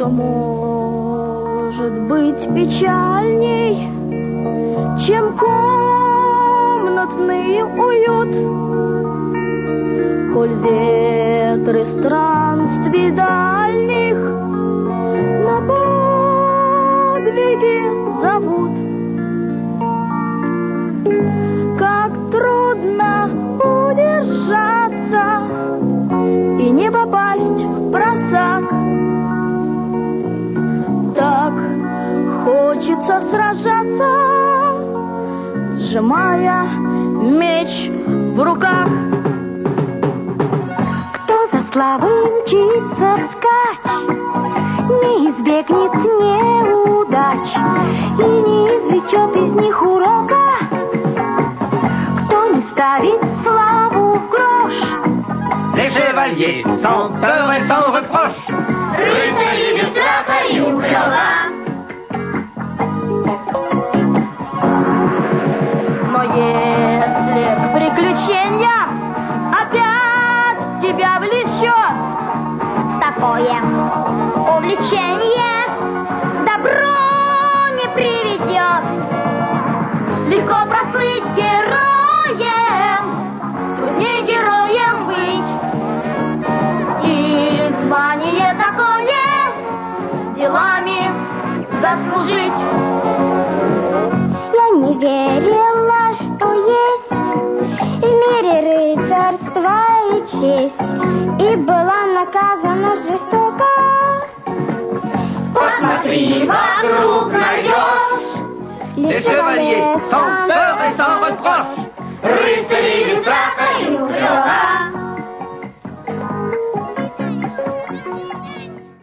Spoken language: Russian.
может быть печальней, чем комнатный уют? Коль ветры странствий дальних на подвиги зовут, как трудно удержаться и не попасть в просак. Так хочется сражаться, сжимая меч в руках. Кто за славой мчится вскачь, не избегнет неудач и не извлечет из них урока. Кто не ставит славу в грош, les chevaliers sans peur et sans reproche, рыцари без страха и упрека. но если к приключениям опять тебя влечет Такое увлечение добро не приведет. легко прослыть героем, труднее героем быть. И звание такое делами заслужить. Я не верила, что есть в мире рыцарство и честь, и была наказана жестоко. Посмотри вокруг, найдешь Les les chevaliers sans peur et sans reproche.